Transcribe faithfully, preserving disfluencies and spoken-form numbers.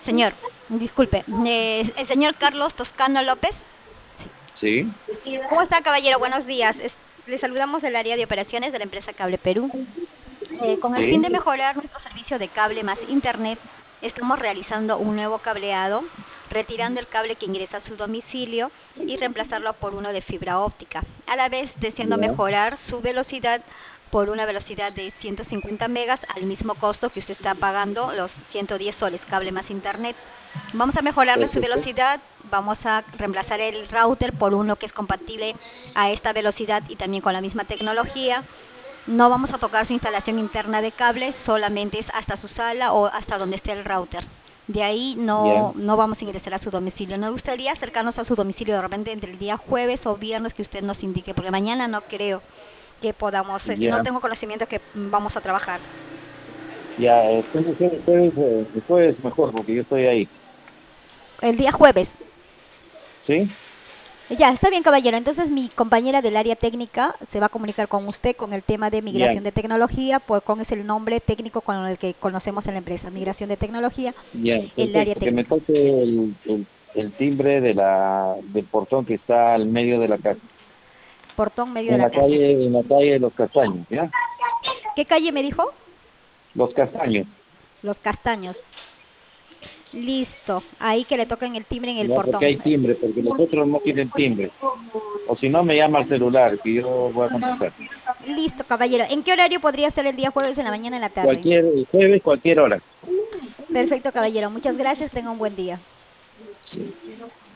señor, disculpe, eh, el señor Carlos Toscano López. Sí, ¿Cómo está, caballero? Buenos días. Es- le saludamos del área de operaciones de la empresa Cable Perú. Eh, con el fin sí, de mejorar nuestro servicio de cable más internet, estamos realizando un nuevo cableado, retirando el cable que ingresa a su domicilio y reemplazarlo por uno de fibra óptica, a la vez deseando ya, mejorar su velocidad por una velocidad de ciento cincuenta megas al mismo costo que usted está pagando los ciento diez soles cable más internet. Vamos a mejorarle su perfecto. velocidad, vamos a reemplazar el router por uno que es compatible a esta velocidad y también con la misma tecnología. No vamos a tocar su instalación interna de cables, solamente es hasta su sala o hasta donde esté el router. De ahí Ya, no, no vamos a ingresar a su domicilio. Nos gustaría acercarnos a su domicilio de repente entre el día jueves o viernes que usted nos indique, porque mañana no creo que podamos, eh, no ya, tengo conocimiento que mm, vamos a trabajar. ya. Entonces el jueves, eh, el jueves mejor porque yo estoy ahí. El día jueves. ¿Sí? Ya, está bien, caballero. Entonces mi compañera del área técnica se va a comunicar con usted con el tema de Ya, migración de tecnología, pues con es el nombre técnico con el que conocemos en la empresa, migración de tecnología, ya, el área perfecto. Que me técnica. toque el, el, el timbre de la, del portón que está al medio de la casa. Portón medio de En la la casa. calle, en la calle de los Castaños, ¿ya? ¿Qué calle me dijo? Los Castaños, Los Castaños. Listo. Ahí que le toquen el timbre en el ya, porque portón. hay timbre, porque los otros no tienen timbre. O si no, me llama al celular, que yo voy a contestar. Listo, caballero. ¿En qué horario podría ser el día jueves, en la mañana o en la tarde? Cualquier el jueves, cualquier hora. Perfecto, caballero. Muchas gracias. Tenga un buen día.